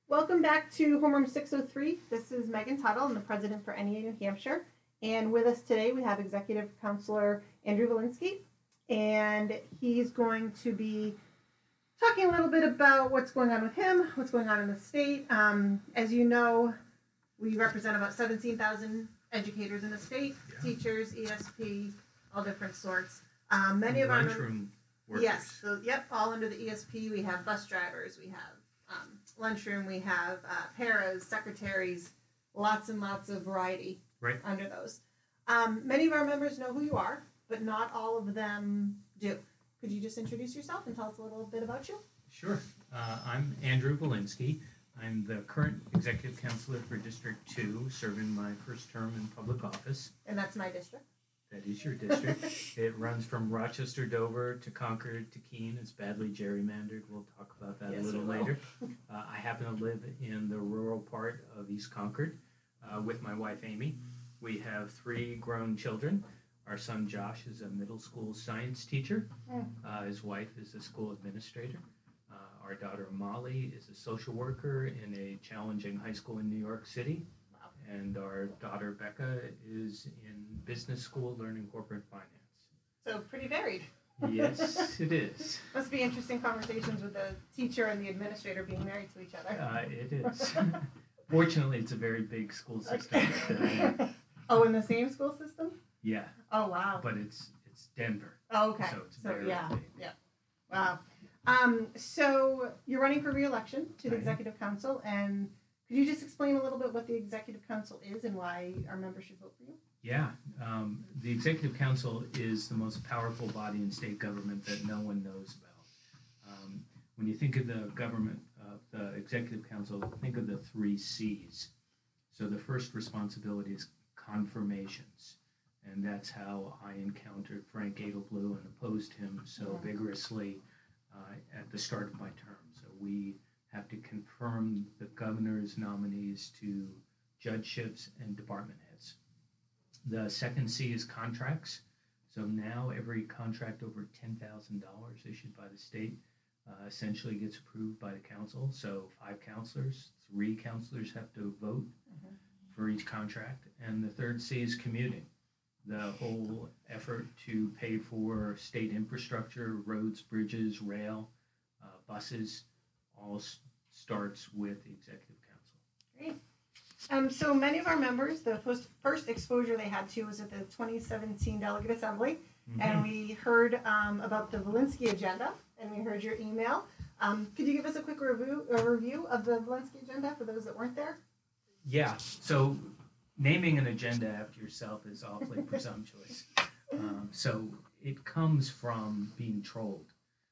Welcome back to Homeroom 603. This is Megan Tuttle. I'm the president for NEA New Hampshire. And with us today, we have Executive Counselor Andrew Valinsky. And he's going to be talking a little bit about what's going on with him, what's going on in the state. As you know, we represent about 17,000 educators in the state, teachers, ESP, all different sorts. Many of our lunchroom workers. Yes, so all under the ESP. We have bus drivers, we have lunchroom, we have paras, secretaries, lots and lots of variety under those. Many of our members know who you are, but not all of them do. Could you just introduce yourself and tell us a little bit about you? Sure. I'm Andrew Valinsky. I'm the current executive counselor for District 2, serving my first term in public office. And that's my district. That is your district. It runs from Rochester, Dover, to Concord, to Keene. It's badly gerrymandered. We'll talk about that a little later. I happen to live in the rural part of East Concord with my wife, Amy. We have 3 grown children. Our son, Josh, is a middle school science teacher. His wife is a school administrator. Our daughter, Molly, is a social worker in a challenging high school in New York City. And our daughter, Becca, is in business school learning corporate finance. So pretty varied. Yes, it is. Must be interesting conversations with the teacher and the administrator being married to each other. It is. Fortunately, it's a very big school system. Oh, in the same school system? Yeah. Oh, wow. But it's Denver. Oh, okay. So it's very yeah, big. yeah. Wow. So you're running for re-election to the Executive Council, and could you just explain a little bit what the Executive Council is and why our members should vote for you? Yeah. The Executive Council is the most powerful body in state government that no one knows about. When you think of the government, the Executive Council, think of the 3 C's. So the first responsibility is confirmations. And that's how I encountered Frank Edelblu and opposed him so vigorously at the start of my term. So we have to confirm the governor's nominees to judgeships and department heads. The second C is contracts. So now every contract over $10,000 issued by the state essentially gets approved by the council. So 5 counselors, 3 counselors have to vote for each contract. And the third C is commuting. The whole effort to pay for state infrastructure, roads, bridges, rail, buses, all starts with the Executive Council. Great. So many of our members, the first exposure they had to was at the 2017 Delegate Assembly, and we heard about the Valinsky agenda, and we heard your email. Could you give us a quick review of the Valinsky agenda for those that weren't there? Yeah. So naming an agenda after yourself is awfully presumptuous. So it comes from being trolled.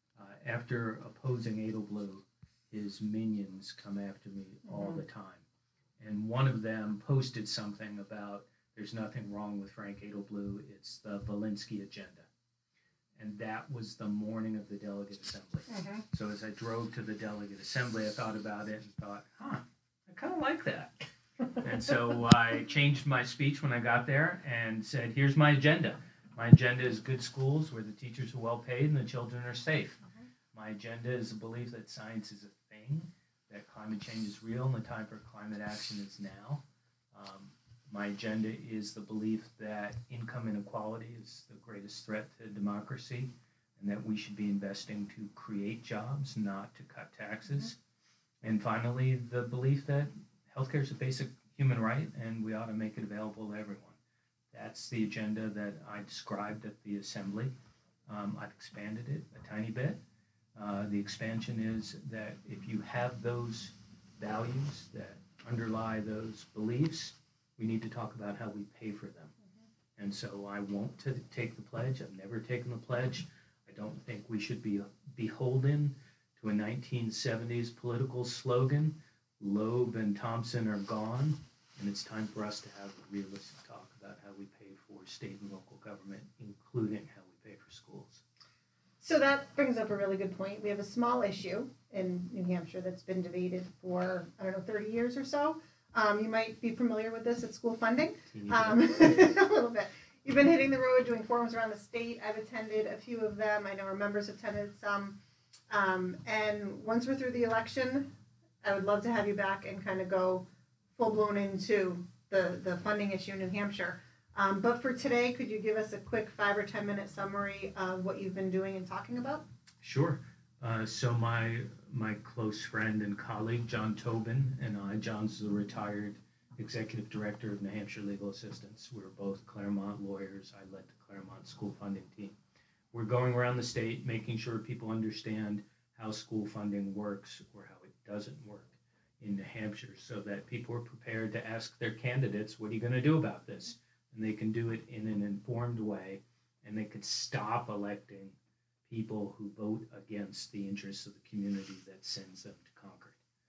After opposing Edelblu, his minions come after me all the time. And one of them posted something about there's nothing wrong with Frank Edelblu, it's the Valinsky agenda. And that was the morning of the Delegate Assembly. So as I drove to the Delegate Assembly, I thought about it and thought, I kind of like that. And so I changed my speech when I got there and said, here's my agenda. My agenda is good schools where the teachers are well paid and the children are safe. My agenda is a belief that science is a thing, that climate change is real, and the time for climate action is now. My agenda is the belief that income inequality is the greatest threat to democracy, and that we should be investing to create jobs, not to cut taxes. And finally, the belief that healthcare is a basic human right, and we ought to make it available to everyone. That's the agenda that I described at the Assembly. I've expanded it a tiny bit. The expansion is that if you have those values that underlie those beliefs, we need to talk about how we pay for them. And so I won't take the pledge. I've never taken the pledge. I don't think we should be beholden to a 1970s political slogan, Loeb and Thompson are gone, and it's time for us to have a realistic talk about how we pay for state and local government, including how we pay for schools. So that brings up a really good point. We have a small issue in New Hampshire that's been debated for, 30 years or so. You might be familiar with this at school funding. A little bit. You've been hitting the road doing forums around the state. I've attended a few of them. I know our members have attended some. And once we're through the election, I would love to have you back and kind of go full blown into the funding issue in New Hampshire. But for today, could you give us a quick 5 or 10 minute summary of what you've been doing and talking about? Sure. So my close friend and colleague, John Tobin, and I, John's the retired executive director of New Hampshire Legal Assistance. We're both Claremont lawyers. I led the Claremont school funding team. We're going around the state making sure people understand how school funding works or how it doesn't work in New Hampshire so that people are prepared to ask their candidates, what are you going to do about this? And they can do it in an informed way, and they could stop electing people who vote against the interests of the community that sends them to Concord.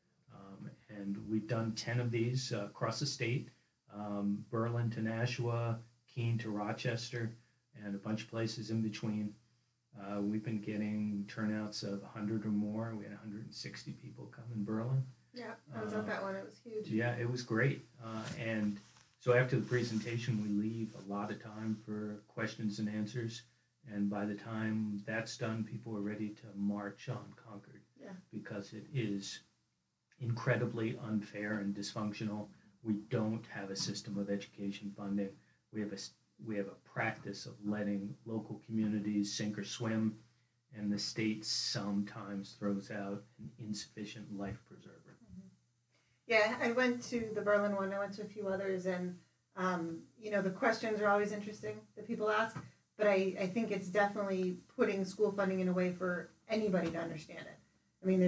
And we've done 10 of these across the state, Berlin to Nashua, Keene to Rochester, and a bunch of places in between. We've been getting turnouts of 100 or more. We had 160 people come in Berlin. Yeah, I was at that one. It was huge. Yeah, it was great. And so after the presentation, we leave a lot of time for questions and answers. And by the time that's done, people are ready to march on Concord. Yeah. Because it is incredibly unfair and dysfunctional. We don't have a system of education funding. We have a practice of letting local communities sink or swim, and the state sometimes throws out an insufficient life preserver. Mm-hmm. Yeah, I went to the Berlin one. I went to a few others, and the questions are always interesting that people ask. But I think it's definitely putting school funding in a way for anybody to understand it. I mean,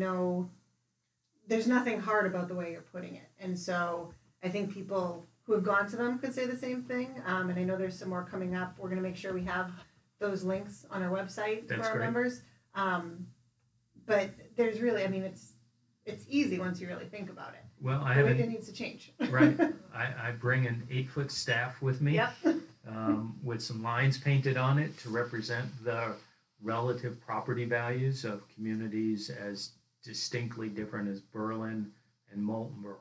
there's nothing hard about the way you're putting it. And so I think people who have gone to them could say the same thing. And I know there's some more coming up. We're going to make sure we have those links on our website for our members. But there's really, it's easy once you really think about it. Well, it needs to change. Right. I bring an 8-foot staff with me. Yep. With some lines painted on it to represent the relative property values of communities as distinctly different as Berlin and Moultonborough.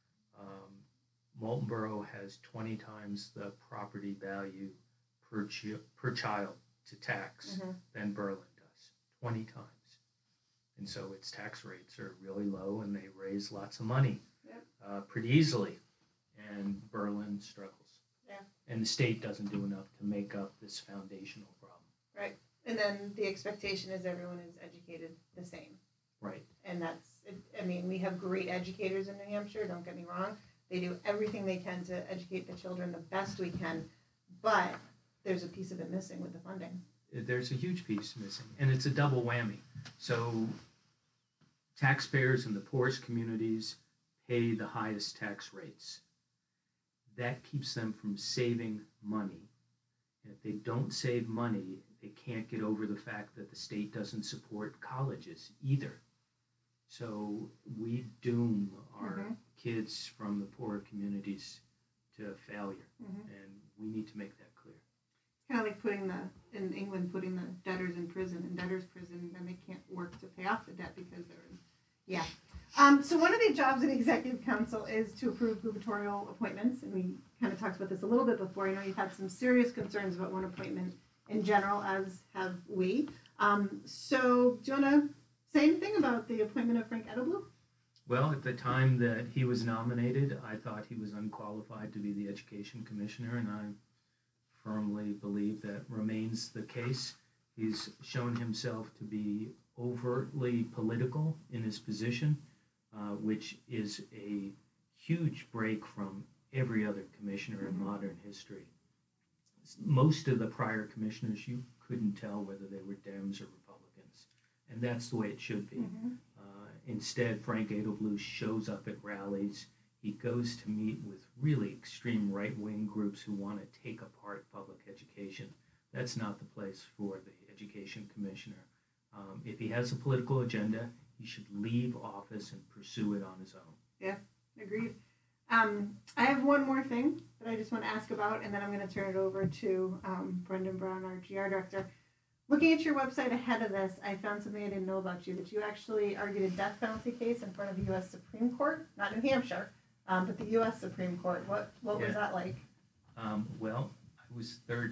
Moultonborough has 20 times the property value per child to tax than Berlin does, 20 times. And so its tax rates are really low, and they raise lots of money pretty easily, and Berlin struggles. Yeah. And the state doesn't do enough to make up this foundational problem. Right. And then the expectation is everyone is educated the same. Right. And we have great educators in New Hampshire, don't get me wrong. They do everything they can to educate the children the best we can, but there's a piece of it missing with the funding. There's a huge piece missing, and it's a double whammy. So taxpayers in the poorest communities pay the highest tax rates. That keeps them from saving money. And if they don't save money, they can't get over the fact that the state doesn't support colleges either. So we doom our kids from the poorer communities to failure, and we need to make that clear. Kind of like in England, putting the debtors in prison, then they can't work to pay off the debt because they're in. Yeah. So one of the jobs of the Executive Council is to approve gubernatorial appointments, and we kind of talked about this a little bit before. I know you've had some serious concerns about one appointment in general, as have we. So do you want to say anything about the appointment of Frank Edelblut? Well, at the time that he was nominated, I thought he was unqualified to be the Education Commissioner, and I firmly believe that remains the case. He's shown himself to be overtly political in his position, which is a huge break from every other commissioner in modern history. Most of the prior commissioners, you couldn't tell whether they were Dems or Republicans, and that's the way it should be. Instead, Frank Edelblut shows up at rallies. He goes to meet with really extreme right-wing groups who want to take apart public education. That's not the place for the Education Commissioner. If he has a political agenda, he should leave office and pursue it on his own. Yeah, agreed. I have one more thing that I just want to ask about, and then I'm going to turn it over to Brendan Brown, our GR director. Looking at your website ahead of this, I found something I didn't know about you, that you actually argued a death penalty case in front of the U.S. Supreme Court, not New Hampshire, but the U.S. Supreme Court. What was that like? Well, I was 30,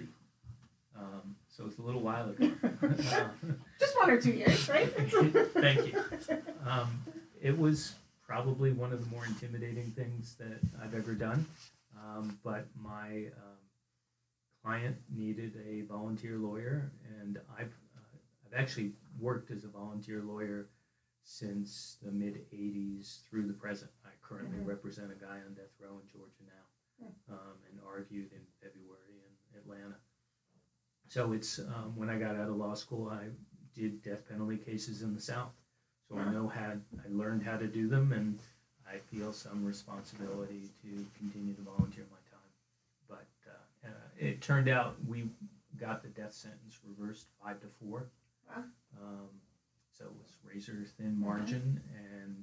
so it's a little while ago. Just 1 or 2 years, right? Thank you. it was probably one of the more intimidating things that I've ever done. But my client needed a volunteer lawyer, and I've actually worked as a volunteer lawyer since the mid '80s through the present. I currently represent a guy on death row in Georgia now, and argued in February in Atlanta. So it's when I got out of law school, I did death penalty cases in the South. So I learned how to do them, and I feel some responsibility to continue to volunteer my time. But it turned out we got the death sentence reversed 5-4. Wow. So it was razor thin margin, and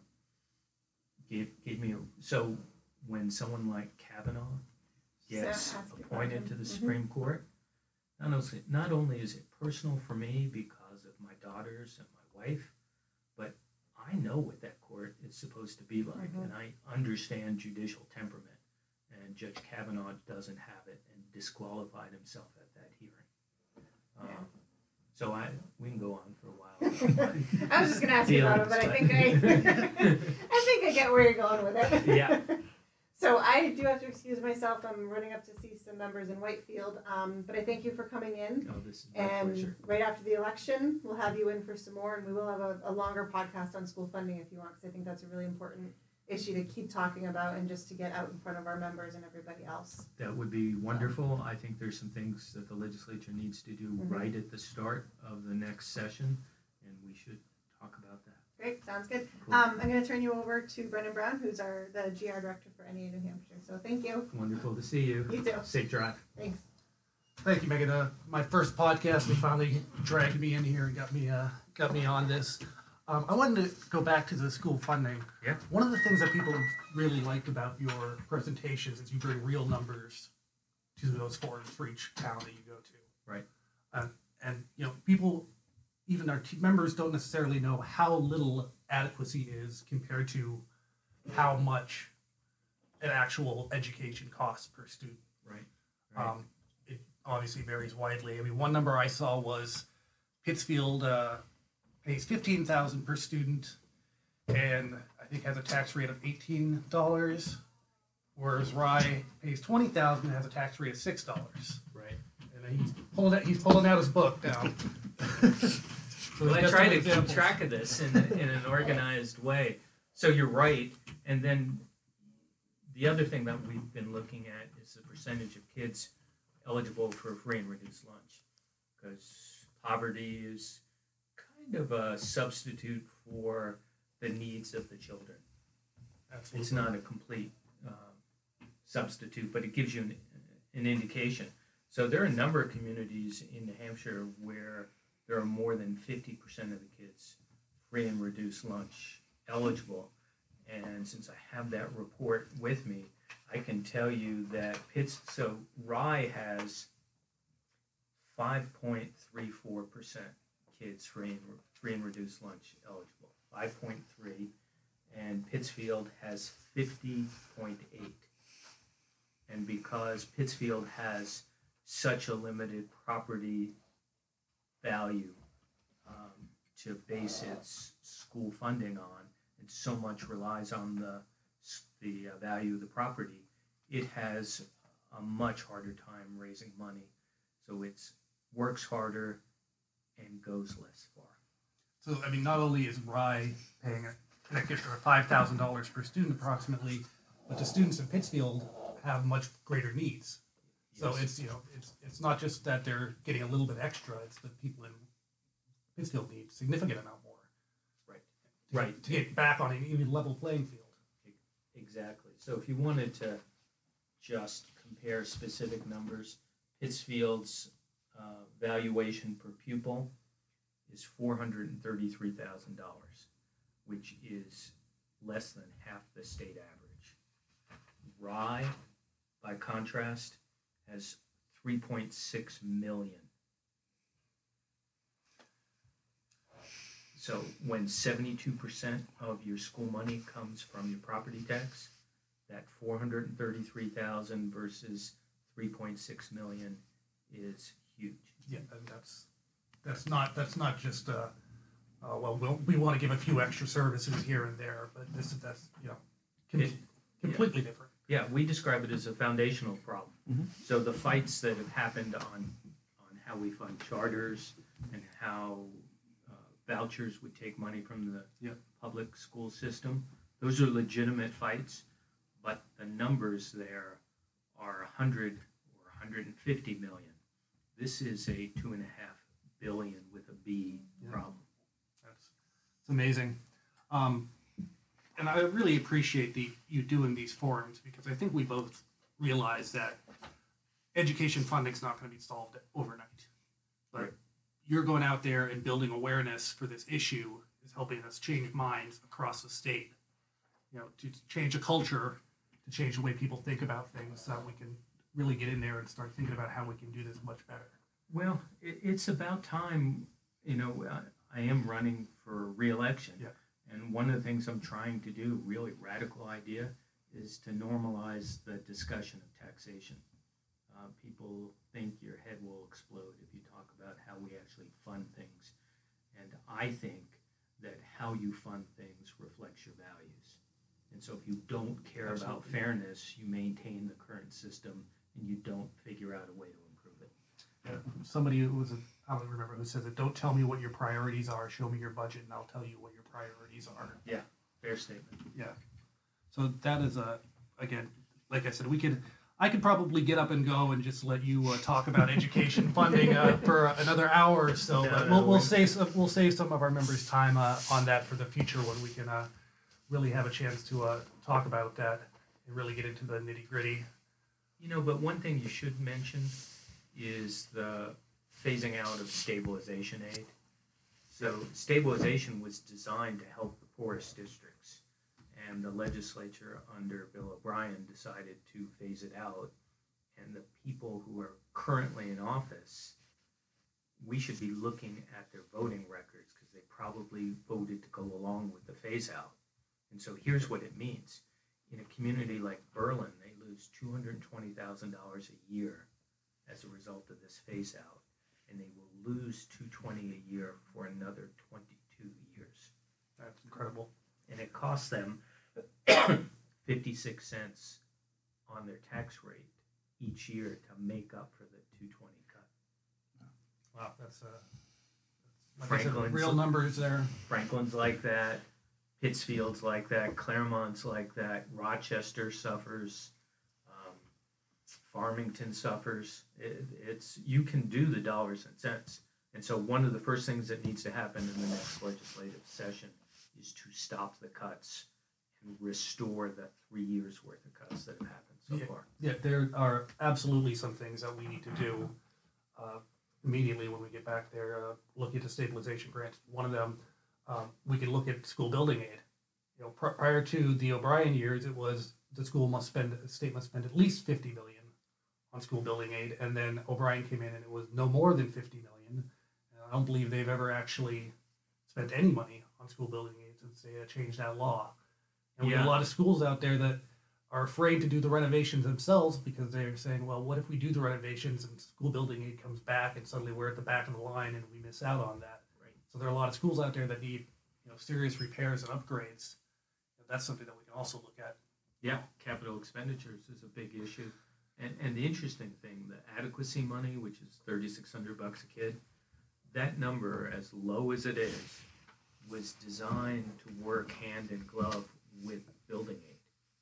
gave me so when someone like Kavanaugh gets appointed to the Supreme Court, not only is it personal for me because of my daughters and my wife, but I know what that court is supposed to be like, and I understand judicial temperament. And Judge Kavanaugh doesn't have it, and disqualified himself at that hearing. So we can go on for a while. I was just going to ask you about it, but I think I get where you're going with it. Yeah. So I do have to excuse myself. I'm running up to see some members in Whitefield, but I thank you for coming in. Oh, this is my pleasure. Right after the election, we'll have you in for some more, and we will have a longer podcast on school funding if you want, because I think that's a really important issue to keep talking about and just to get out in front of our members and everybody else. That would be wonderful. I think there's some things that the legislature needs to do right at the start of the next session, and we should talk about that. Great, sounds good. Cool. I'm going to turn you over to Brendan Brown, who's the GR director for NEA New Hampshire. So thank you. Wonderful to see you. You too. Safe drive. Thanks. Thank you, Megan. My first podcast, they finally dragged me in here and got me on this. I wanted to go back to the school funding. Yeah. One of the things that people really liked about your presentations is you bring real numbers to those forums for each town that you go to. Right. And people, even our members, don't necessarily know how little adequacy is compared to how much an actual education costs per student. Right. It obviously varies widely. I mean, one number I saw was Pittsfield pays $15,000 per student, and I think has a tax rate of $18, whereas Rye pays $20,000 and has a tax rate of $6. Right. And he's pulling out his book now. Well, I try to keep track of this in an organized way. So you're right. And then the other thing that we've been looking at is the percentage of kids eligible for free and reduced lunch, because poverty is kind of a substitute for the needs of the children. Absolutely. It's not a complete substitute, but it gives you an indication. So there are a number of communities in New Hampshire where there are more than 50% of the kids free and reduced lunch eligible. And since I have that report with me, I can tell you that Rye has 5.34% kids free and reduced lunch eligible, 5.3, and Pittsfield has 50.8. And because Pittsfield has such a limited property value to base its school funding on, and so much relies on the value of the property, it has a much harder time raising money. So it works harder and goes less far. So, I mean, not only is Rye paying an extra $5,000 per student approximately, but the students in Pittsfield have much greater needs. So Yes. it's not just that they're getting a little bit extra; it's that people in Pittsfield need a significant amount more. Right. To get back on an even level playing field. Exactly. So if you wanted to just compare specific numbers, Pittsfield's valuation per pupil is $433,000, which is less than half the state average. Rye, by contrast, has 3.6 million. So when 72% of your school money comes from your property tax, that 433,000 versus 3.6 million is huge. Yeah, and that's not just we want to give a few extra services here and there, but that's completely different. Yeah, we describe it as a foundational problem. Mm-hmm. So the fights that have happened on how we fund charters and how vouchers would take money from the Yep. public school system, those are legitimate fights, but the numbers there are 100 or 150 million. This is a 2.5 billion with a B problem. It's amazing. And I really appreciate you doing these forums, because I think we both realize that education funding is not going to be solved overnight. But Right. you're going out there and building awareness for this issue is helping us change minds across the state. To change a culture, to change the way people think about things, so that we can really get in there and start thinking about how we can do this much better. Well, it's about time. I am running for re-election. Yeah. And one of the things I'm trying to do, really radical idea, is to normalize the discussion of taxation. People think your head will explode if you talk about how we actually fund things. And I think that how you fund things reflects your values. And so if you don't care about Absolutely. fairness, you maintain the current system and you don't figure out a way to improve it. Somebody who I don't remember who says it, don't tell me what your priorities are, show me your budget and I'll tell you what your priorities are. Fair statement. Yeah. So that is again, like I said, I could probably get up and go and just let you talk about education funding for another hour or so, but we'll save some of our members' time on that for the future, when we can really have a chance to talk about that and really get into the nitty-gritty. But one thing you should mention is the phasing out of stabilization aid. So stabilization was designed to help the poorest districts, and the legislature under Bill O'Brien decided to phase it out. And the people who are currently in office, we should be looking at their voting records, because they probably voted to go along with the phase out. And so here's what it means. In a community like Berlin, they lose $220,000 a year as a result of this phase out, and they will lose $220,000 a year for another 22 years. That's incredible. And it costs them 56 cents on their tax rate each year to make up for the 220 cut. Wow, that's like I said, Franklin's- real numbers there. Franklin's like that, Pittsfield's like that, Claremont's like that, Rochester suffers, Farmington suffers. It's you can do the dollars and cents. And so one of the first things that needs to happen in the next legislative session is to stop the cuts and restore the 3 years worth of cuts that have happened so far. Yeah, there are absolutely some things that we need to do immediately when we get back there. Look into stabilization grants. One of them, we can look at school building aid. Prior to the O'Brien years, it was the state must spend at least $50 million on school building aid, and then O'Brien came in and it was no more than $50 million. And I don't believe they've ever actually spent any money on school building aid since they changed that law. And we have a lot of schools out there that are afraid to do the renovations themselves, because they're saying, well, what if we do the renovations and school building aid comes back and suddenly we're at the back of the line and we miss out on that. Right. So there are a lot of schools out there that need serious repairs and upgrades. And that's something that we can also look at. Yeah, capital expenditures is a big issue. And the interesting thing, the adequacy money, which is $3,600 a kid, that number, as low as it is, was designed to work hand in glove with building aid.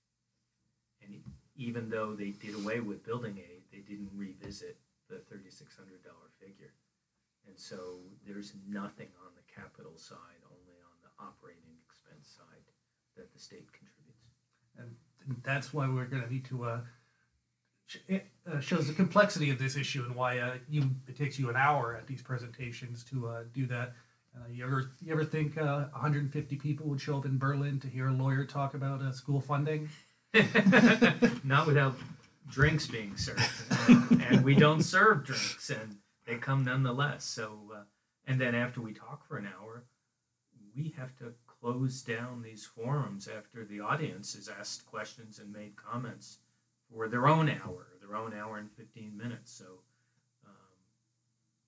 And even though they did away with building aid, they didn't revisit the $3,600 figure. And so there's nothing on the capital side, only on the operating expense side that the state contributes. And that's why we're going to need to shows the complexity of this issue and why it takes you an hour at these presentations to do that. You ever think 150 people would show up in Berlin to hear a lawyer talk about school funding? Not without drinks being served, and we don't serve drinks, and they come nonetheless. So, and then after we talk for an hour, we have to close down these forums after the audience has asked questions and made comments for their own hour and 15 minutes. So,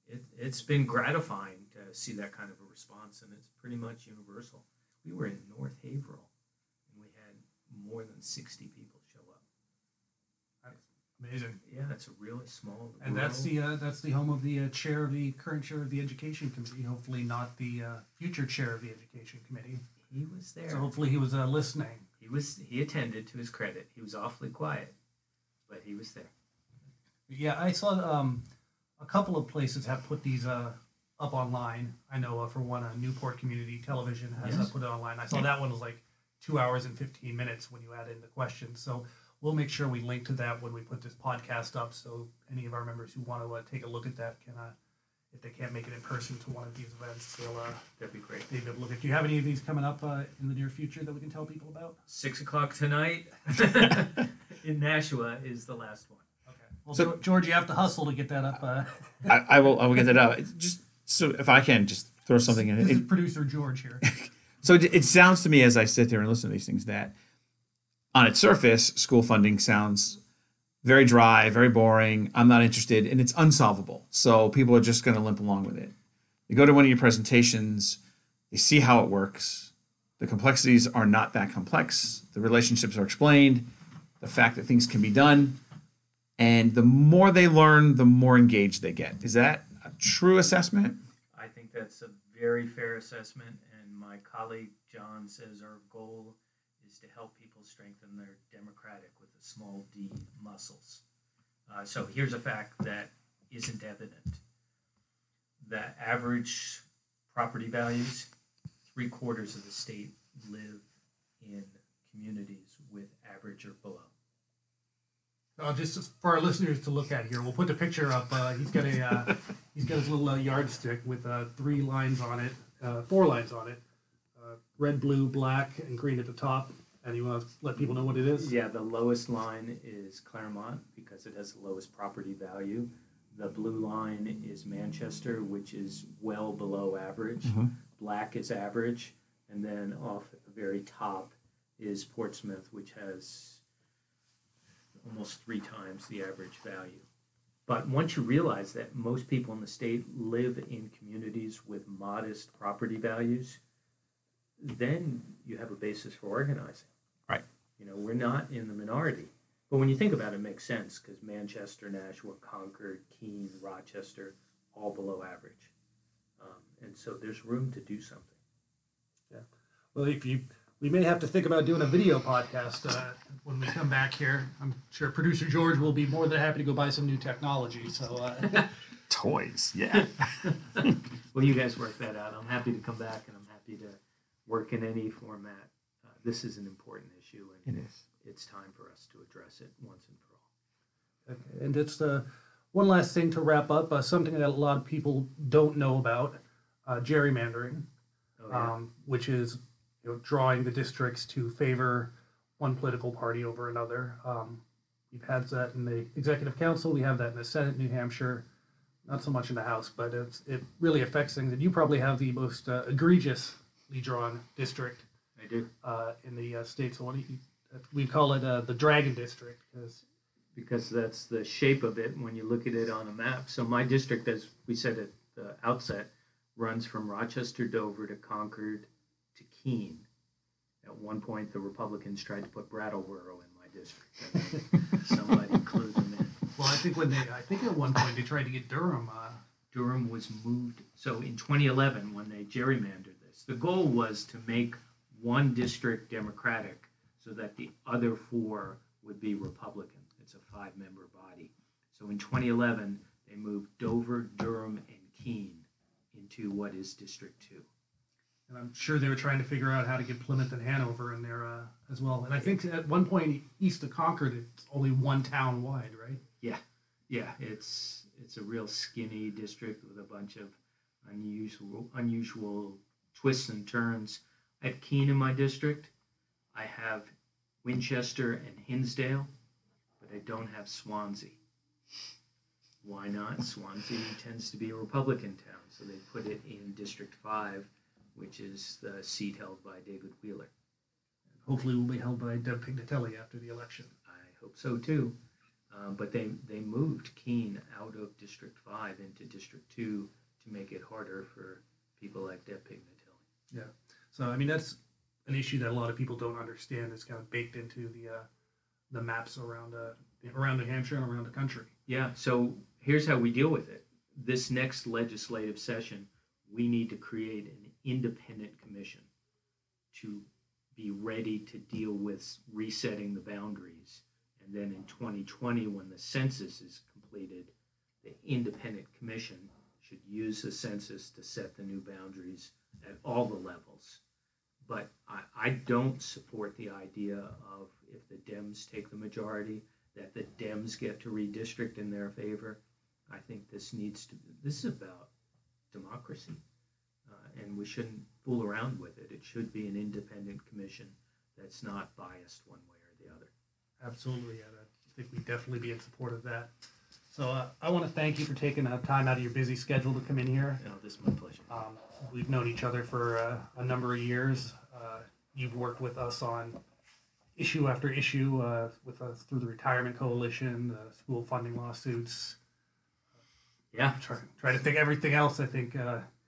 It's been gratifying to see that kind of a response, and it's pretty much universal. We were in North Haverhill, and we had more than 60 people show up. Amazing. Yeah, it's a really small. And that's the home of the current chair of the education committee. Hopefully not the future chair of the education committee. He was there. So hopefully he was listening. He attended, to his credit. He was awfully quiet, but he was there. Yeah, I saw a couple of places have put these up online. I know for one, Newport Community Television has Yes. put it online. I saw that one was like 2 hours and 15 minutes when you add in the questions. So we'll make sure we link to that when we put this podcast up, so any of our members who want to take a look at that can, if they can't make it in person to one of these events, they'll That'd be great. be able to look at. Do you have any of these coming up in the near future that we can tell people about? 6 o'clock tonight in Nashua is the last one. Okay. Well, So- George, you have to hustle to get that up. I will get that out. Just so if I can just throw something in This is it. producer George here. So it sounds to me as I sit there and listen to these things that on its surface, school funding sounds very dry, very boring. I'm not interested, and it's unsolvable. So people are just going to limp along with it. You go to one of your presentations, you see how it works. The complexities are not that complex. The relationships are explained. The fact that things can be done. And the more they learn, the more engaged they get. Is that a true assessment? I think that's a very fair assessment, and my colleague John says our goal is to help people strengthen their democratic with a small d muscles. So here's a fact that isn't evident. The average property values, 3/4 of the state live in communities with average or below. Just for our listeners to look at here, we'll put the picture up. He's got his little yardstick with 3 lines on it, 4 lines on it, red, blue, black, and green at the top. And you want to let people know what it is? Yeah, the lowest line is Claremont because it has the lowest property value. The blue line is Manchester, which is well below average. Mhm. Black is average. And then off at the very top is Portsmouth, which has almost 3 times the average value. But once you realize that most people in the state live in communities with modest property values, then you have a basis for organizing. Right. You know, we're not in the minority. But when you think about it, it makes sense because Manchester, Nashua, Concord, Keene, Rochester, all below average. And so there's room to do something. Well, we may have to think about doing a video podcast when we come back here. I'm sure producer George will be more than happy to go buy some new technology. So Toys, yeah. Well, you guys work that out. I'm happy to come back and I'm happy to work in any format. This is an important issue and It is. it's time for us to address it once and for all. okay. And just one last thing to wrap up, something that a lot of people don't know about, gerrymandering, Oh, yeah. which is drawing the districts to favor one political party over another. We've had that in the executive council. We have that in the Senate, New Hampshire. Not so much in the House, but it really affects things. And you probably have the most egregiously drawn district I do. in the state. So what do you, we call it the Dragon District Because that's the shape of it when you look at it on a map. So my district, as we said at the outset, runs from Rochester, Dover to Concord to Keene. At one point, the Republicans tried to put Brattleboro in my district. And then somebody clued them in. Well, I think at one point they tried to get Durham. Durham was moved. So in 2011, when they gerrymandered this, the goal was to make one district Democratic so that the other 4 would be Republican. It's a 5-member body. So in 2011, they moved Dover, Durham, and Keene into what is District 2. And I'm sure they were trying to figure out how to get Plymouth and Hanover in there as well. And I think at one point east of Concord, it's only one town wide, right? Yeah, it's a real skinny district with a bunch of unusual twists and turns. I have Keene in my district. I have Winchester and Hinsdale, but I don't have Swansea. Why not? Swansea tends to be a Republican town, so they put it in District 5, which is the seat held by David Wheeler. Hopefully, will be held by Deb Pignatelli after the election. I hope so too. But they moved Keene out of District 5 into District 2 to make it harder for people like Deb Pignatelli. So I mean that's an issue that a lot of people don't understand. It's kind of baked into the maps around New Hampshire and around the country. Yeah, so here's how we deal with it. This next legislative session, we need to create an independent commission to be ready to deal with resetting the boundaries. And then in 2020, when the census is completed, the independent commission should use the census to set the new boundaries at all the levels. But I don't support the idea of, if the Dems take the majority, that the Dems get to redistrict in their favor. I think this is about democracy, and we shouldn't fool around with it. It should be an independent commission that's not biased one way or the other. Absolutely, I think we'd definitely be in support of that. So I want to thank you for taking time out of your busy schedule to come in here. No, this is my pleasure. We've known each other for a number of years. You've worked with us on issue after issue with us through the Retirement Coalition, the school funding lawsuits. Yeah, Try to think everything else. I think,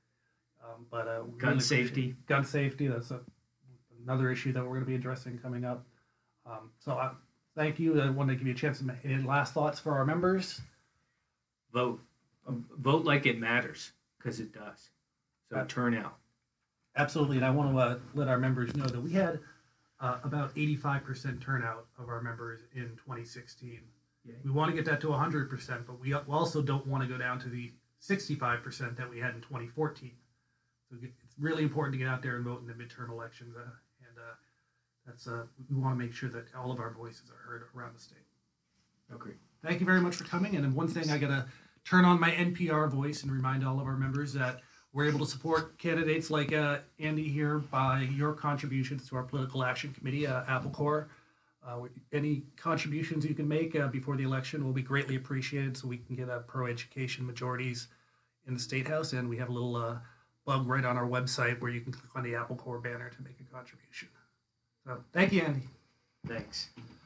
gun safety. Gun safety. That's another issue that we're going to be addressing coming up. Thank you. I wanted to give you a chance to make any last thoughts for our members. Vote. Vote like it matters, because it does. So turn out. Absolutely, and I want to let our members know that we had about 85% turnout of our members in 2016. Yay. We want to get that to 100%, but we also don't want to go down to the 65% that we had in 2014. So it's really important to get out there and vote in the midterm elections, we want to make sure that all of our voices are heard around the state. Okay. Thank you very much for coming. And then one thing, I got to turn on my NPR voice and remind all of our members that we're able to support candidates like Andy here by your contributions to our Political Action Committee, Apple Corps. Any contributions you can make before the election will be greatly appreciated, so we can get pro-education majorities in the State House. And we have a little bug right on our website where you can click on the Apple Corps banner to make a contribution. So thank you, Andy. Thanks.